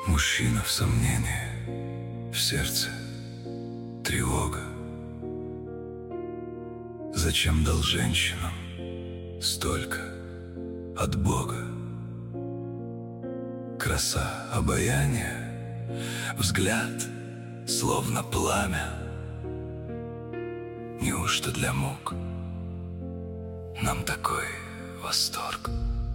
Мужчина в сомнении, в сердце тревога. Зачем дал женщинам столько от Бога? Краса, обаяние, взгляд, словно пламя. Неужто для мук нам такой восторг?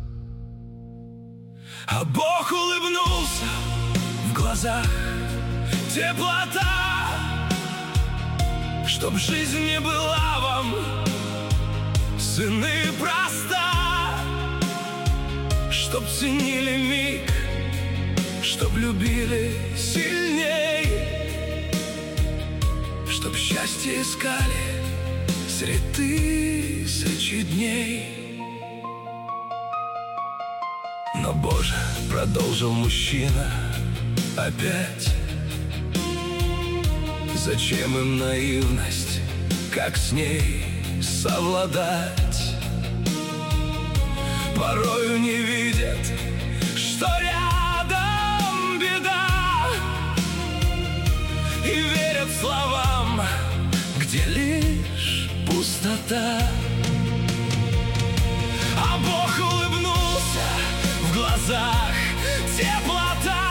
А Бог улыбнулся, в глазах теплота, чтоб жизнь не была вам, сыны, проста, чтоб ценили миг, чтоб любили сильней, чтоб счастье искали средь тысячи дней. Но, Боже, продолжил мужчина опять, зачем им наивность, как с ней совладать? Порою не видят, что рядом беда, и верят словам, где лишь пустота. А Бог улыбнулся, в глазах теплота,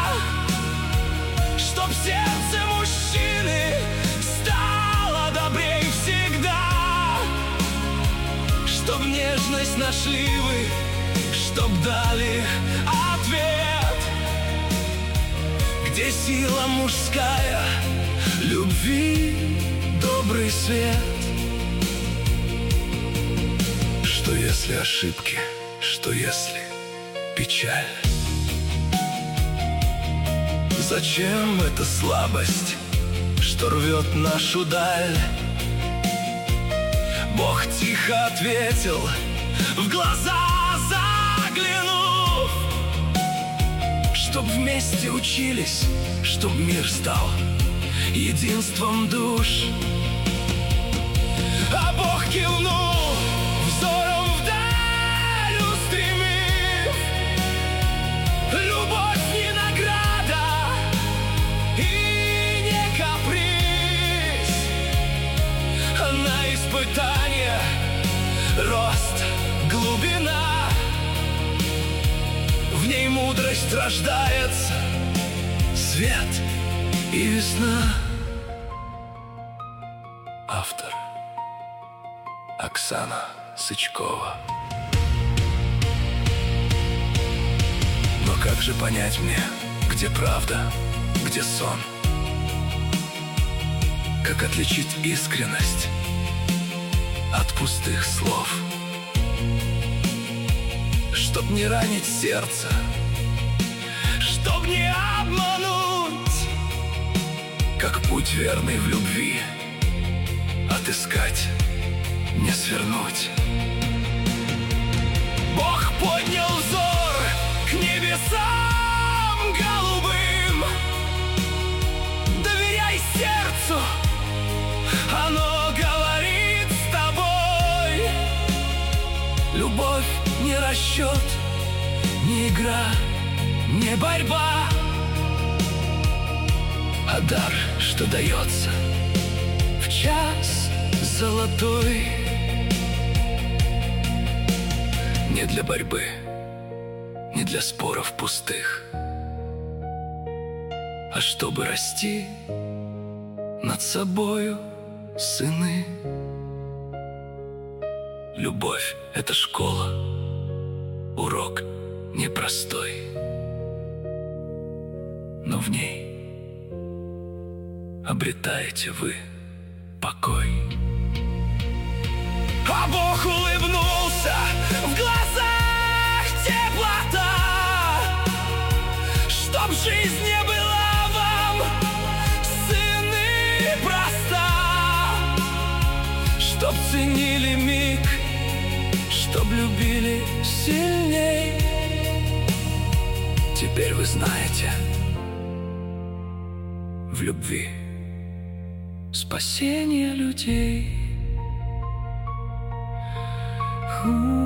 чтоб сердце мужчины стало добрей всегда, чтоб нежность нашли вы, чтоб дали ответ, где сила мужская, любви добрый свет. Что если ошибки, что если печаль? Зачем эта слабость, что рвет нашу даль? Бог тихо ответил, в глаза заглянув, чтоб вместе учились, чтоб мир стал единством душ. А Бог кивнул, взором вдаль устремив, любовь не награда и не каприз, она испытание, рост, глубина, в ней мудрость рождается, свет и весна. Автор Оксана Сычкова. Но как же понять мне, где правда, где сон? Как отличить искренность от пустых слов? Чтоб не ранить сердце, чтоб не обмануть, как путь верный в любви отыскать, не свернуть. Бог поднял взор к небесам голубым. Доверяй сердцу, оно говорит с тобой. Любовь не расчет, не игра, не борьба, а дар, что дается в час золотой. Не для борьбы, не для споров пустых, а чтобы расти над собою, сыны. Любовь — это школа, урок непростой, но в ней обретаете вы покой. А Бог улыбнулся, в глазах теплота, чтоб жизнь не была вам, сыны, проста, чтоб ценили миг, чтоб любили сильней. Теперь вы знаете, в любви спасение людей.